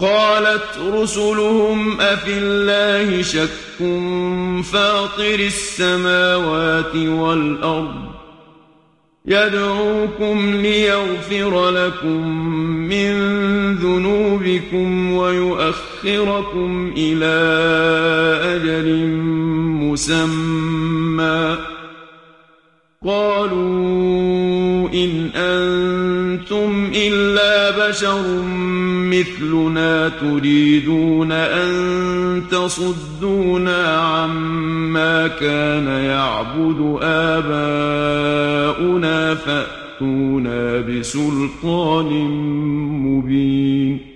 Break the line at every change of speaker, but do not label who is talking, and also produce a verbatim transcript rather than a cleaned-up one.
قالت رسلهم أفي الله شك فاطر السماوات والأرض يدعوكم ليغفر لكم من ذنوبكم ويؤخركم إلى أجل مسمى قالوا إن أنتم إلا بشر مثلنا تريدون أن تصدونا عما كان يعبد آباؤنا فأتونا بسلطان مبين